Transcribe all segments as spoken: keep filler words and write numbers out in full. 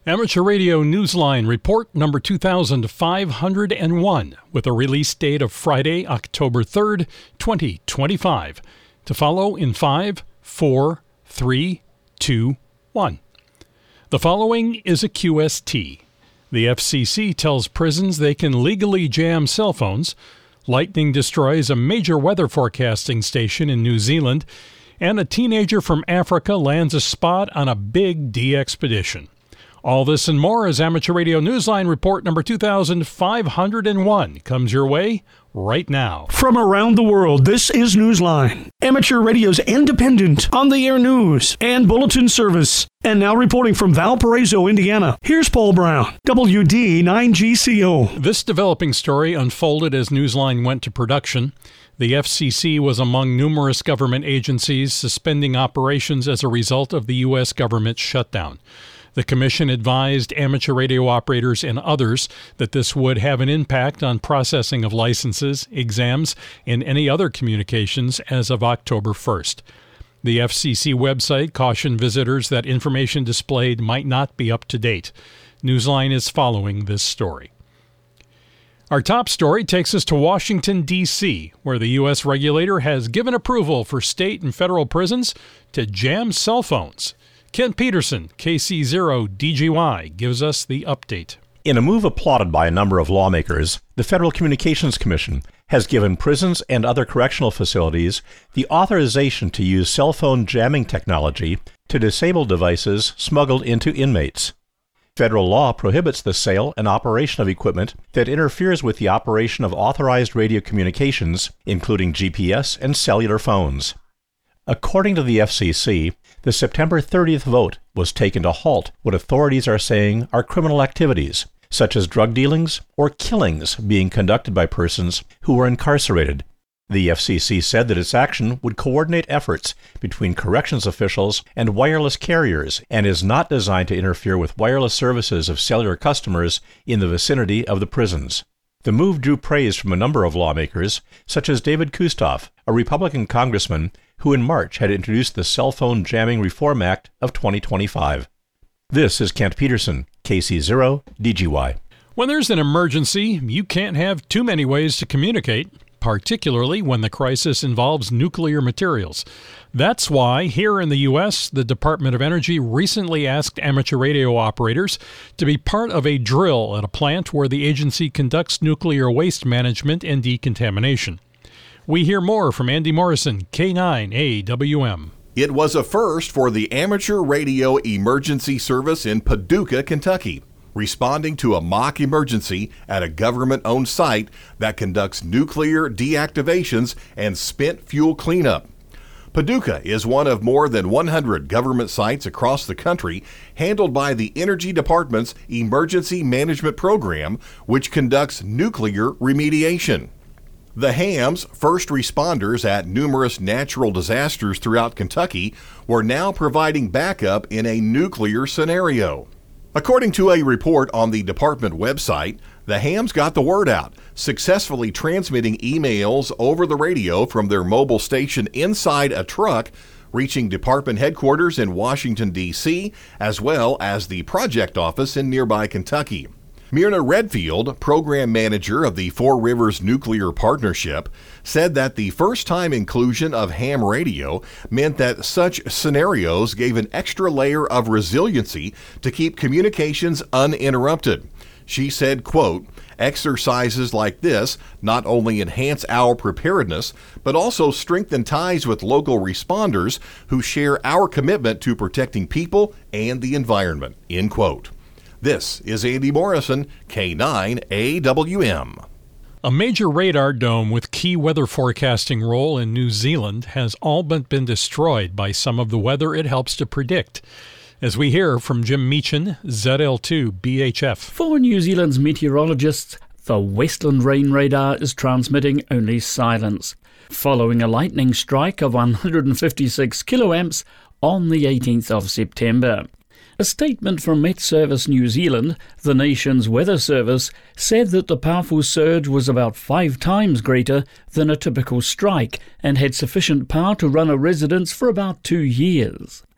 Amateur Radio Newsline report number two thousand five hundred one with a release date of Friday, October third, twenty twenty-five. To follow in five, four, three, two, one. The following is a Q S T. The F C C tells prisons they can legally jam cell phones. Lightning destroys a major weather forecasting station in New Zealand. And a teenager from Africa lands a spot on a big de-expedition. All this and more as Amateur Radio Newsline report number two thousand five hundred one comes your way right now. From around the world, this is Newsline, Amateur Radio's independent, on-the-air news and bulletin service. And now reporting from Valparaiso, Indiana, here's Paul Brown, W D nine G C O. This developing story unfolded as Newsline went to production. The F C C was among numerous government agencies suspending operations as a result of the U S government shutdown. The Commission advised amateur radio operators and others that this would have an impact on processing of licenses, exams, and any other communications as of October first. The F C C website cautioned visitors that information displayed might not be up to date. Newsline is following this story. Our top story takes us to Washington, D C, where the U S regulator has given approval for state and federal prisons to jam cell phones. Kent Peterson, K C zero D G Y, gives us the update. In a move applauded by a number of lawmakers, the Federal Communications Commission has given prisons and other correctional facilities the authorization to use cell phone jamming technology to disable devices smuggled into inmates. Federal law prohibits the sale and operation of equipment that interferes with the operation of authorized radio communications, including G P S and cellular phones. According to the F C C, the September thirtieth vote was taken to halt what authorities are saying are criminal activities, such as drug dealings or killings being conducted by persons who were incarcerated. The F C C said that its action would coordinate efforts between corrections officials and wireless carriers and is not designed to interfere with wireless services of cellular customers in the vicinity of the prisons. The move drew praise from a number of lawmakers, such as David Kustoff, a Republican congressman who in March had introduced the Cell Phone Jamming Reform Act of twenty twenty-five. This is Kent Peterson, K C zero D G Y. When there's an emergency, you can't have too many ways to communicate, particularly when the crisis involves nuclear materials. That's why, here in the U S, the Department of Energy recently asked amateur radio operators to be part of a drill at a plant where the agency conducts nuclear waste management and decontamination. We hear more from Andy Morrison, K nine A W M. It was a first for the Amateur Radio Emergency Service in Paducah, Kentucky, responding to a mock emergency at a government-owned site that conducts nuclear deactivations and spent fuel cleanup. Paducah is one of more than one hundred government sites across the country handled by the Energy Department's Emergency Management Program, which conducts nuclear remediation. The HAMS, first responders at numerous natural disasters throughout Kentucky, were now providing backup in a nuclear scenario. According to a report on the department website, the HAMS got the word out, successfully transmitting emails over the radio from their mobile station inside a truck, reaching department headquarters in Washington, D C, as well as the project office in nearby Kentucky. Myrna Redfield, program manager of the Four Rivers Nuclear Partnership, said that the first-time inclusion of ham radio meant that such scenarios gave an extra layer of resiliency to keep communications uninterrupted. She said, quote, "Exercises like this not only enhance our preparedness, but also strengthen ties with local responders who share our commitment to protecting people and the environment," end quote. This is Andy Morrison, K nine A W M. A major radar dome with key weather forecasting role in New Zealand has all but been destroyed by some of the weather it helps to predict. As we hear from Jim Meechan, Z L two B H F. For New Zealand's meteorologists, the Westland Rain Radar is transmitting only silence, following a lightning strike of one hundred fifty-six kiloamps on the eighteenth of September. A statement from Met Service New Zealand, the nation's weather service, said that the powerful surge was about five times greater than a typical strike and had sufficient power to run a residence for about two years.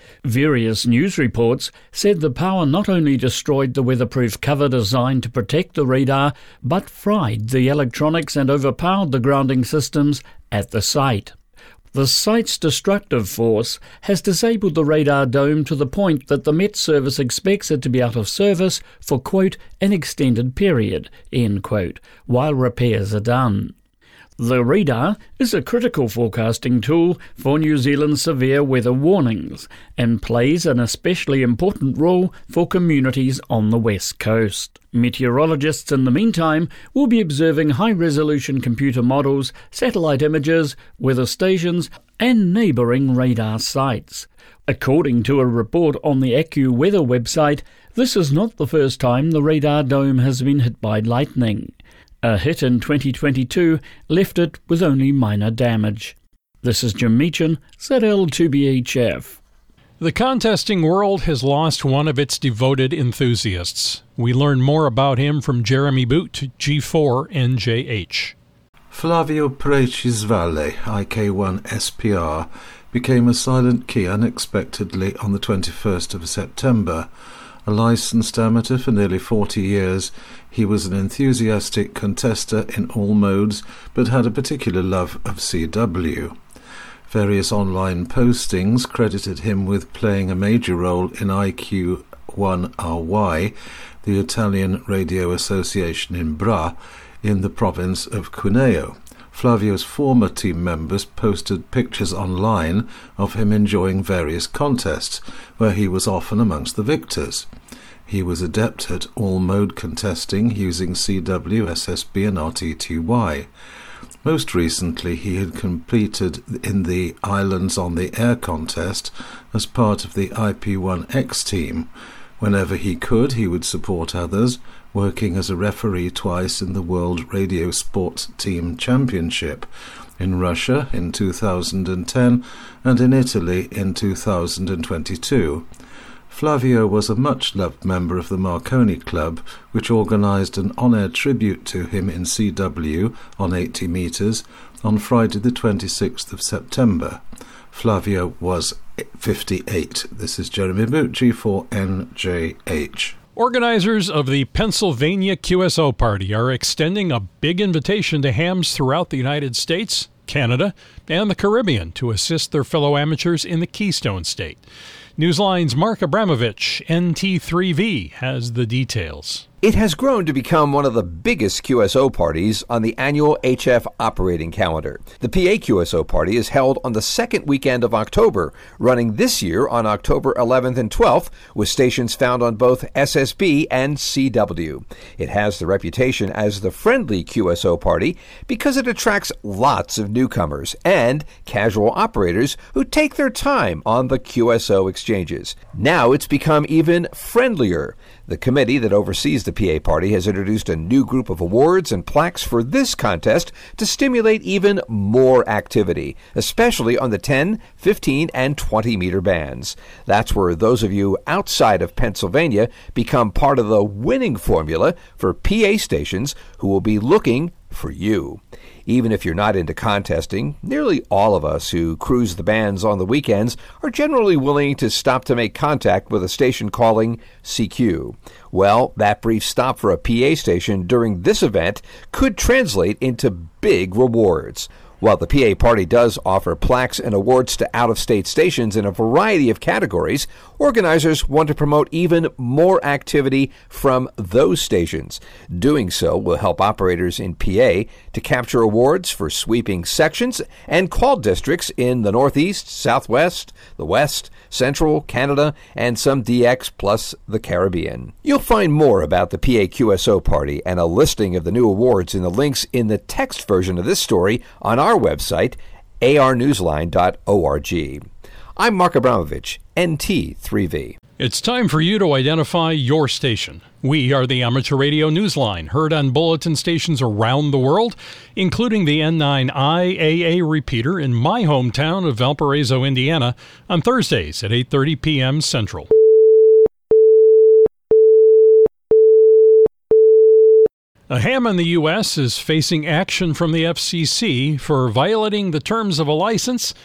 Various news reports said the power not only destroyed the weatherproof cover designed to protect the radar, but fried the electronics and overpowered the grounding systems at the site. The site's destructive force has disabled the radar dome to the point that the Met Service expects it to be out of service for, quote, an extended period, end quote, while repairs are done. The radar is a critical forecasting tool for New Zealand's severe weather warnings and plays an especially important role for communities on the west coast. Meteorologists, in the meantime, will be observing high-resolution computer models, satellite images, weather stations, and neighbouring radar sites. According to a report on the AccuWeather website, this is not the first time the radar dome has been hit by lightning. A hit in twenty twenty-two left it with only minor damage. This is Jim Meechan, Z L two B H F. The contesting world has lost one of its devoted enthusiasts. We learn more about him from Jeremy Boot, G four N J H. Flavio Precisvalle, I K one S P R, became a silent key unexpectedly on the twenty-first of September. A licensed amateur for nearly forty years, he was an enthusiastic contester in all modes, but had a particular love of C W. Various online postings credited him with playing a major role in I Q one R Y, the Italian Radio Association in Bra, in the province of Cuneo. Flavio's former team members posted pictures online of him enjoying various contests, where he was often amongst the victors. He was adept at all-mode contesting using C W, S S B and R T T Y. Most recently, he had competed in the Islands on the Air contest as part of the I P one X team. Whenever he could, he would support others, working as a referee twice in the World Radio Sports Team Championship, in Russia in two thousand ten and in Italy in two thousand twenty-two. Flavio was a much-loved member of the Marconi Club, which organised an on-air tribute to him in C W on eighty metres on Friday the twenty-sixth of September. Flavio was fifty-eight. This is Jeremy Boot, G four N J H. Organizers of the Pennsylvania Q S O Party are extending a big invitation to hams throughout the United States, Canada, and the Caribbean to assist their fellow amateurs in the Keystone State. Newsline's Mark Abramovich, N T three V, has the details. It has grown to become one of the biggest Q S O parties on the annual H F operating calendar. The P A Q S O party is held on the second weekend of October, running this year on October eleventh and twelfth, with stations found on both S S B and C W. It has the reputation as the friendly Q S O party because it attracts lots of newcomers and casual operators who take their time on the Q S O exchanges. Now it's become even friendlier. The committee that oversees the P A party has introduced a new group of awards and plaques for this contest to stimulate even more activity, especially on the ten, fifteen, and twenty meter bands. That's where those of you outside of Pennsylvania become part of the winning formula for P A stations who will be looking for you. Even if you're not into contesting, nearly all of us who cruise the bands on the weekends are generally willing to stop to make contact with a station calling C Q. Well, that brief stop for a P A station during this event could translate into big rewards. While the P A party does offer plaques and awards to out-of-state stations in a variety of categories, organizers want to promote even more activity from those stations. Doing so will help operators in P A to capture awards for sweeping sections and call districts in the Northeast, Southwest, the West, Central, Canada, and some D X plus the Caribbean. You'll find more about the P A Q S O party and a listing of the new awards in the links in the text version of this story on our website, a r newsline dot org. I'm Mark Abramovich, N T three V. It's time for you to identify your station. We are the Amateur Radio Newsline, heard on bulletin stations around the world, including the N nine I A A repeater in my hometown of Valparaiso, Indiana, on Thursdays at eight thirty p.m. Central. A ham in the U S is facing action from the F C C for violating the terms of a license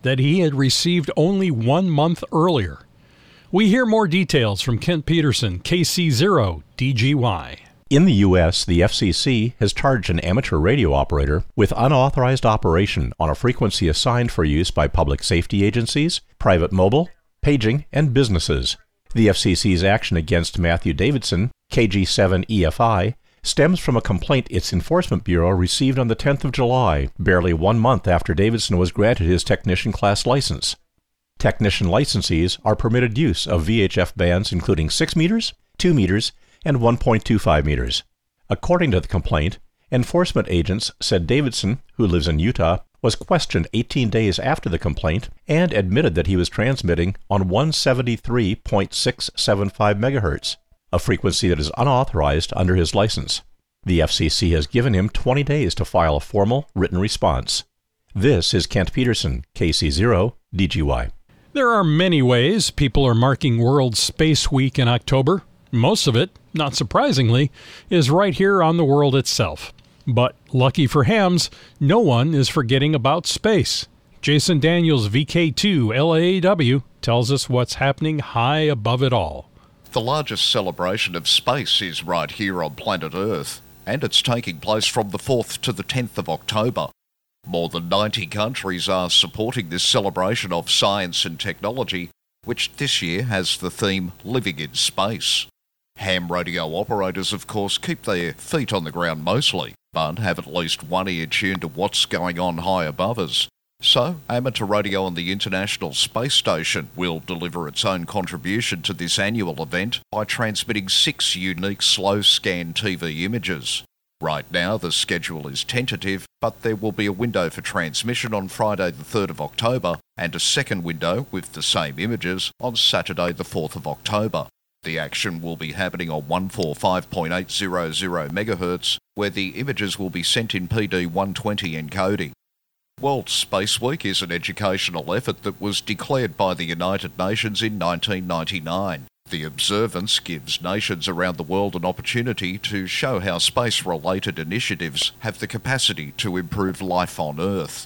that he had received only one month earlier. We hear more details from Kent Peterson, K C zero D G Y. In the U S, the F C C has charged an amateur radio operator with unauthorized operation on a frequency assigned for use by public safety agencies, private mobile, paging, and businesses. The F C C's action against Matthew Davidson, K G seven E F I, stems from a complaint its Enforcement Bureau received on the tenth of July, barely one month after Davidson was granted his technician class license. Technician licensees are permitted use of V H F bands including six meters, two meters, and one point two five meters. According to the complaint, enforcement agents said Davidson, who lives in Utah, was questioned eighteen days after the complaint and admitted that he was transmitting on one seventy-three point six seven five megahertz, a frequency that is unauthorized under his license. The F C C has given him twenty days to file a formal written response. This is Kent Peterson, K C zero D G Y. There are many ways people are marking World Space Week in October. Most of it, not surprisingly, is right here on the world itself. But lucky for hams, no one is forgetting about space. Jason Daniels, V K two L A A W, tells us what's happening high above it all. The largest celebration of space is right here on planet Earth, and it's taking place from the fourth to the tenth of October. More than ninety countries are supporting this celebration of science and technology, which this year has the theme Living in Space. Ham radio operators, of course, keep their feet on the ground mostly, but have at least one ear tuned to what's going on high above us. So, amateur radio on the International Space Station will deliver its own contribution to this annual event by transmitting six unique slow-scan T V images. Right now, the schedule is tentative, but there will be a window for transmission on Friday the third of October and a second window with the same images on Saturday the fourth of October. The action will be happening on one forty-five point eight hundred megahertz, where the images will be sent in P D one twenty encoding. World Space Week is an educational effort that was declared by the United Nations in nineteen ninety-nine. The observance gives nations around the world an opportunity to show how space-related initiatives have the capacity to improve life on Earth.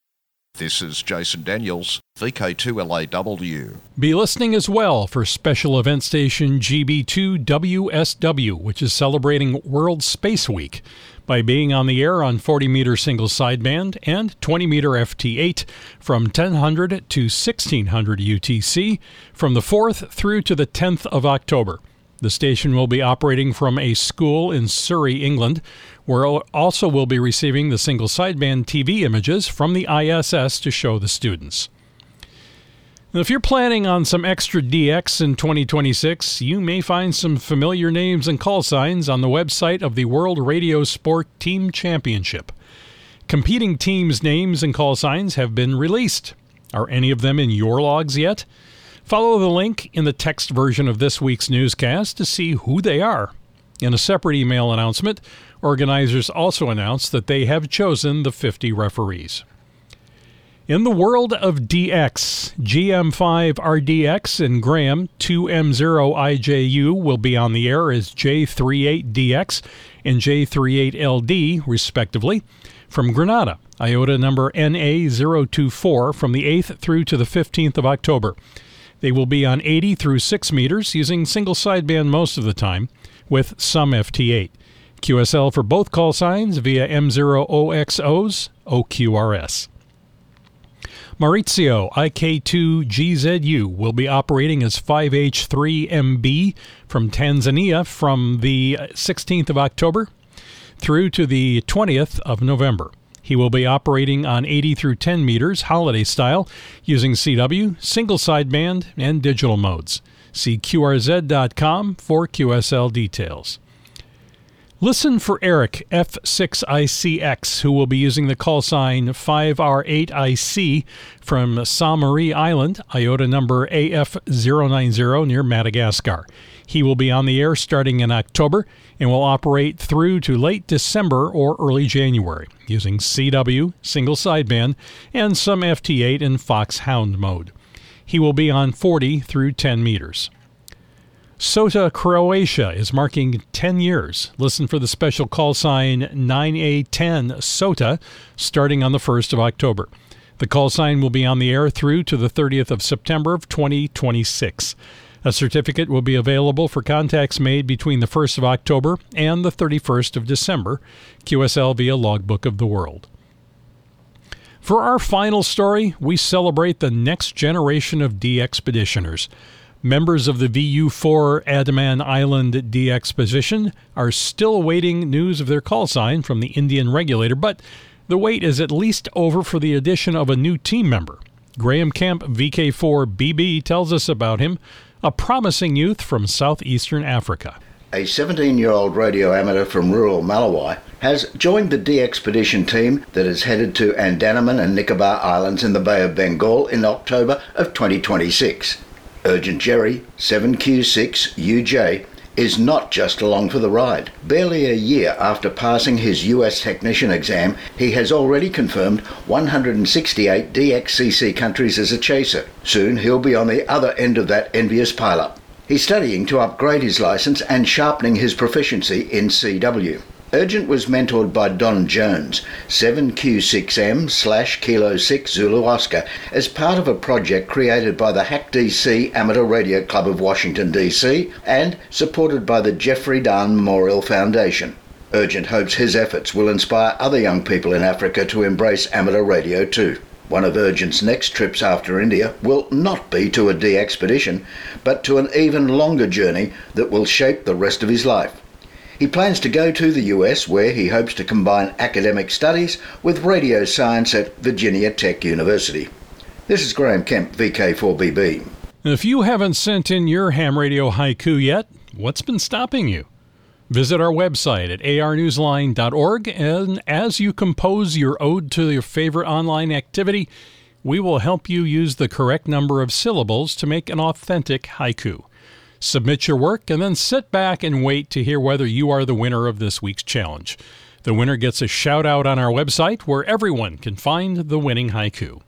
This is Jason Daniels, V K two L A W. Be listening as well for special event station G B two W S W, which is celebrating World Space Week by being on the air on forty meter single sideband and twenty meter F T eight from ten hundred to sixteen hundred U T C from the fourth through to the tenth of October. The station will be operating from a school in Surrey, England, where it also will be receiving the single sideband T V images from the I S S to show the students. Now, if you're planning on some extra D X in twenty twenty-six, you may find some familiar names and call signs on the website of the World Radio Sport Team Championship. Competing teams' names and call signs have been released. Are any of them in your logs yet? Follow the link in the text version of this week's newscast to see who they are. In a separate email announcement, organizers also announced that they have chosen the fifty referees. In the world of D X, G M five R D X and Graham two M zero I J U will be on the air as J thirty-eight D X and J thirty-eight L D, respectively. From Granada, IOTA number N A zero two four from the eighth through to the fifteenth of October. They will be on eighty through six meters, using single sideband most of the time, with some F T eight. Q S L for both call signs via M zero O X Os, O Q R S. Maurizio I K two G Z U will be operating as five H three M B from Tanzania from the sixteenth of October through to the twentieth of November. He will be operating on eighty through ten meters, holiday style, using C W, single sideband, and digital modes. See Q R Z dot com for Q S L details. Listen for Eric F six I C X, who will be using the call sign five R eight I C from Saint Marie Island, IOTA number A F zero nine zero near Madagascar. He will be on the air starting in October and will operate through to late December or early January, using C W, single sideband, and some F T eight in Foxhound mode. He will be on forty through ten meters. SOTA Croatia is marking ten years. Listen for the special call sign nine A ten SOTA starting on the first of October. The call sign will be on the air through to the thirtieth of September of twenty twenty-six. A certificate will be available for contacts made between the first of October and the thirty-first of December. Q S L via Logbook of the World. For our final story, we celebrate the next generation of de-expeditioners. Members of the V U four Andaman Island de-expedition are still awaiting news of their call sign from the Indian regulator, but the wait is at least over for the addition of a new team member. Graham Kemp, V K four B B, tells us about him, a promising youth from southeastern Africa. A seventeen-year-old radio amateur from rural Malawi has joined the de-expedition team that is headed to Andaman and Nicobar Islands in the Bay of Bengal in October of twenty twenty-six. Urgent Jerry, seven Q six U J, is not just along for the ride. Barely a year after passing his U S technician exam, he has already confirmed one hundred sixty-eight D X C C countries as a chaser. Soon he'll be on the other end of that envious pileup. He's studying to upgrade his license and sharpening his proficiency in C W. Urgent was mentored by Don Jones, seven Q six M slash Kilo six Zulu Oscar, as part of a project created by the Hack D C Amateur Radio Club of Washington, D C, and supported by the Jeffrey Dahn Memorial Foundation. Urgent hopes his efforts will inspire other young people in Africa to embrace amateur radio too. One of Urgent's next trips after India will not be to a de-expedition, but to an even longer journey that will shape the rest of his life. He plans to go to the U S, where he hopes to combine academic studies with radio science at Virginia Tech University. This is Graham Kemp, V K four B B. If you haven't sent in your ham radio haiku yet, what's been stopping you? Visit our website at a r newsline dot org, and as you compose your ode to your favorite online activity, we will help you use the correct number of syllables to make an authentic haiku. Submit your work and then sit back and wait to hear whether you are the winner of this week's challenge. The winner gets a shout out on our website where everyone can find the winning haiku.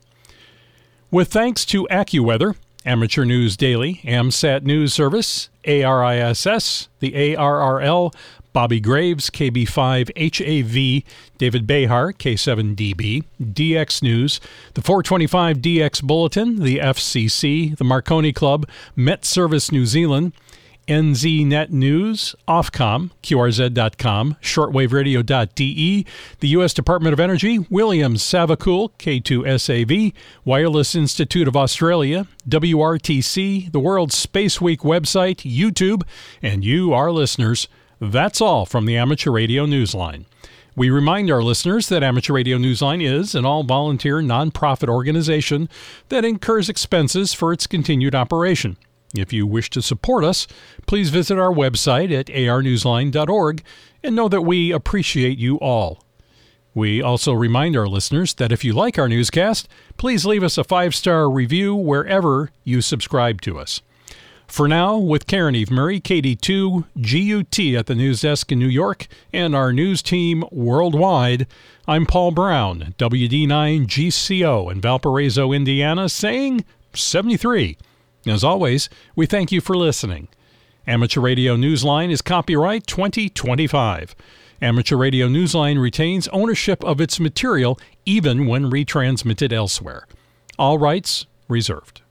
With thanks to AccuWeather, Amateur News Daily, AMSAT News Service, A R I S S, the A R R L, Bobby Graves, K B five H A V, David Behar, K seven D B, D X News, the four twenty-five D X Bulletin, the F C C, the Marconi Club, Met Service New Zealand, N Z Net News, Ofcom, Q R Z dot com, shortwave radio dot d e, the U S Department of Energy, Williams Savakul, K two S A V, Wireless Institute of Australia, W R T C, the World Space Week website, YouTube, and you, our listeners. That's all from the Amateur Radio Newsline. We remind our listeners that Amateur Radio Newsline is an all-volunteer, non-profit organization that incurs expenses for its continued operation. If you wish to support us, please visit our website at a r newsline dot org and know that we appreciate you all. We also remind our listeners that if you like our newscast, please leave us a five-star review wherever you subscribe to us. For now, with Karen Eve Murray, K D two G U T at the news desk in New York, and our news team worldwide, I'm Paul Brown, W D nine G C O in Valparaiso, Indiana, saying seventy-three. As always, we thank you for listening. Amateur Radio Newsline is copyright twenty twenty-five. Amateur Radio Newsline retains ownership of its material even when retransmitted elsewhere. All rights reserved.